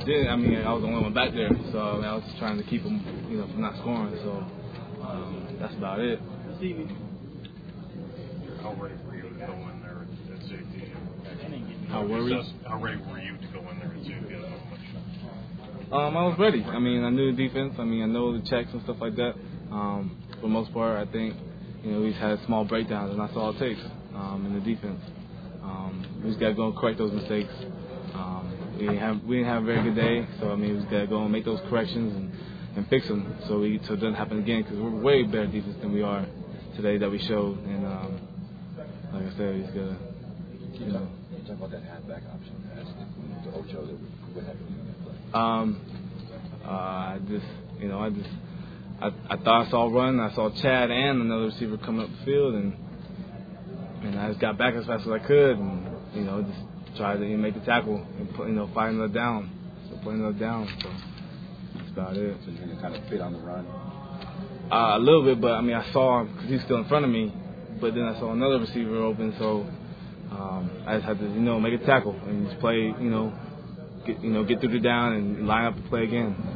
didn't. I mean, I was the only one back there, so I was just trying to keep them, from not scoring. So that's about it. How ready were you to go in there at safety? How worried? How ready were you to go in there at safety at that moment? I was ready. I mean, I knew the defense. I mean, I know the checks and stuff like that. For the most part, I think, we just had small breakdowns, and that's all it takes in the defense. We just got to go and correct those mistakes. We didn't have a very good day, so I mean, we just got to go and make those corrections and fix them so it doesn't happen again. Because we're way better defense than we are today that we showed. And like I said, we just got to, Can you talk about that halfback option pass to Ocho? What happened in that play? I thought I saw a run. I saw Chad and another receiver coming up the field, and I just got back as fast as I could, and just tried to make the tackle and find another down. So put another down. So that's about it. So you're gonna kind of fit on the run. A little bit, but I mean I saw him because he's still in front of me. But then I saw another receiver open, so I just had to make a tackle and just play. Get through the down and line up and play again.